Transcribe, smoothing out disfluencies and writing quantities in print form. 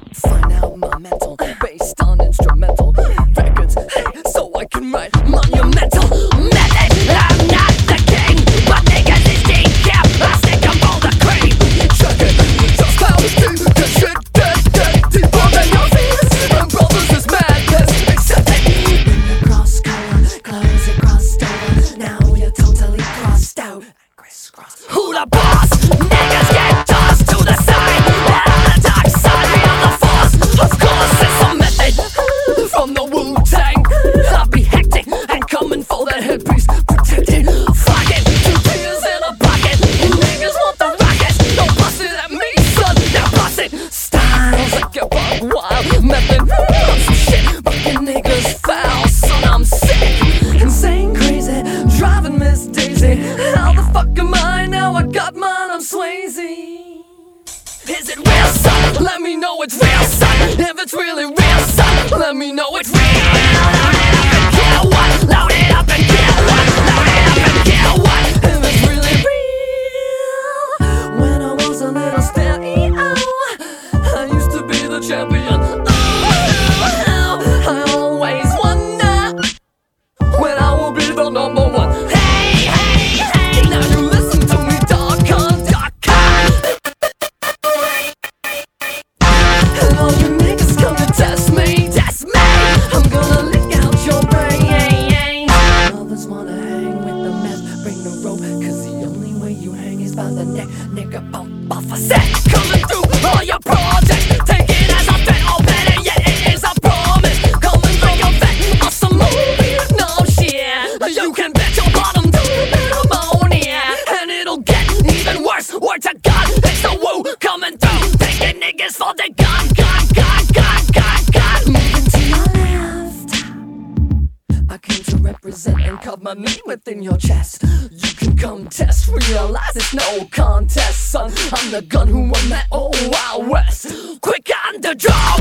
Find out my mental based on instrumental records, hey, so I can write monumental method. I'm not the king, but niggas is king. Yeah, I stick 'em for the cream. Check it, just how it's deep. The shit get deeper than your fears. And brothers is madness, accept it. Cross color, clothes it crossed over. Now you're totally crossed out. Crisscross. Who the boss? Niggas get tossed to the side. The dark side, we are the force. Of course, it's a method from the Wu-Tang. I'll be hectic and coming for that headpiece. Protected, fuck it, 2 tears in a pocket. Niggas want the rockets, don't bust it at me, son. Now bust it. Styles like a bug wild method. I'm some shit, fucking niggas foul, son. I'm sick, insane, crazy, driving Miss Daisy. How the fuck am I now? I got mine, I'm Swayze. Is it real, son? Let me know it's real, son. If it's really real, son, let me know it's real. Load it up and kill what? Load it up and kill what? Load it up and kill what? If it's really real. When I was a little stereo, I used to be the champion. I always wonder when I will be the number one. Hey, hey, hey, now you listen to me, dog con. And all you niggas come to test me, test me. I'm gonna lick out your brain. Others wanna hang with the mess, bring the rope, 'cause the only way you hang is by the neck. Nigga, bump off a set. Coming through all your projects, take it as a bet, or better yet, it is a promise. Coming from your vet, awesome movie, no shit. You can bet your bottom to pneumonia, and it'll get even worse. Word to God, it's the Wu coming through, taking niggas for the gun. Moving to your left, I came to represent and carve my name within your chest. You can come test, realize it's no contest, son. I'm the gun who won that old Wild West. Quick on the draw.